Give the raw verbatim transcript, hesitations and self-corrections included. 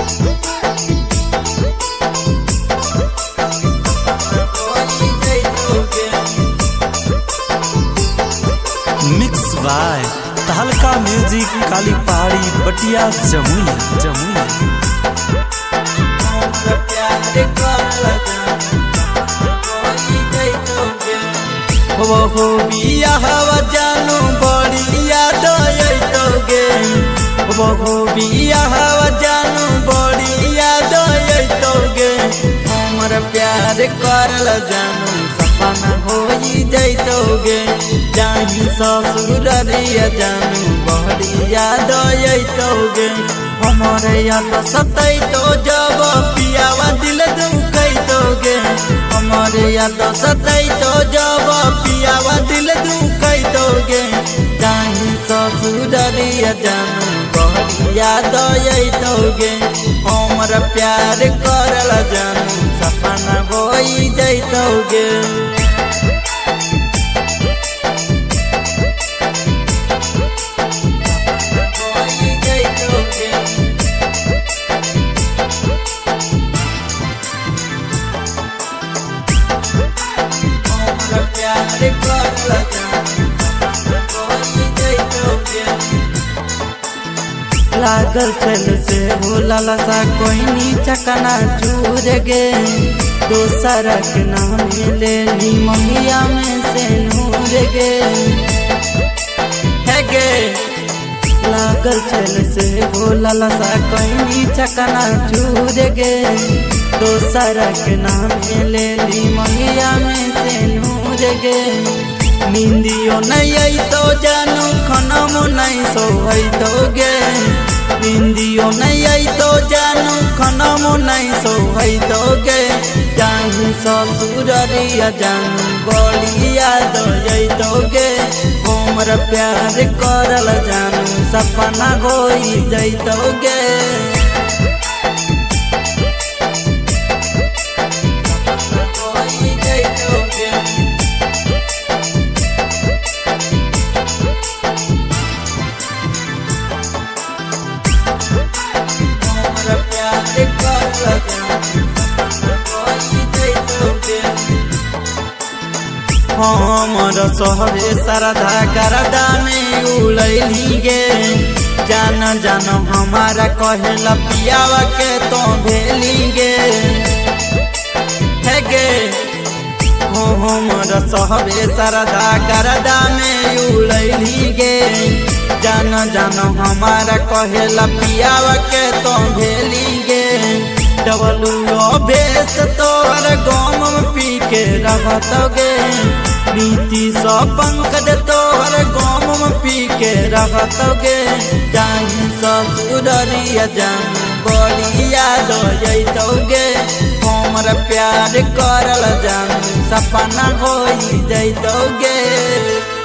Mix by तहलका music Kali Pahadi Batiya Jamui Jamui हो हो बिया हवा जानू बड़ी याद अइतोगे हो हो बिया हवा जानू बड़ी याद अइतोगे हमर प्यार करल जानू सपना होई जइतोगे जाही ससुर रिया जानू बड़ी याद अइतोगे हमर याद सतैतो जब पियावा दिल दुखैतोगे हमर याद सतैतो जब पियावा दिल दुखैतोगे जाही ससुर रिया जानू बड़ी याद अइतोगे हमर प्यार करल जानू सपना होई जइतोगे लागल चल से भोला लसा कोई नी चकना चूर गे दोसर के नाम ले नी मंगिया में से नूर गे है गे लागल चल से भोला लसा कोई नी चकना चूर गे दोसर के नाम ले ली मंगिया में से नूर गे निंदियो नहीं आई तो जानू खनमो नहीं सोई तो गे निंदियो नहीं आई तो जानू खनमो नहीं सोई तो गे जानू ससुर रिया जानू बड़ी याद अइतोगे हमर प्यार करल जानू सपना होई जइतोगे हमर सहरे सरधा करदा में उड़ैली गे जान जान हमारा कहेला पियावा के तो भेली गे है गे हो हमर सहरे सरधा करदा में उड़ैली गे जान जान हमारा कहेला पियावा के तो भेली गे डबलू अभेस तोर गम पी के रहतोगे नीति स पंकज तोर गम पी के रहतोगे जाही ससुर रिया जानू बड़ी याद अइतोगे हमर प्यार करल जानू सपना होई जइतोगे।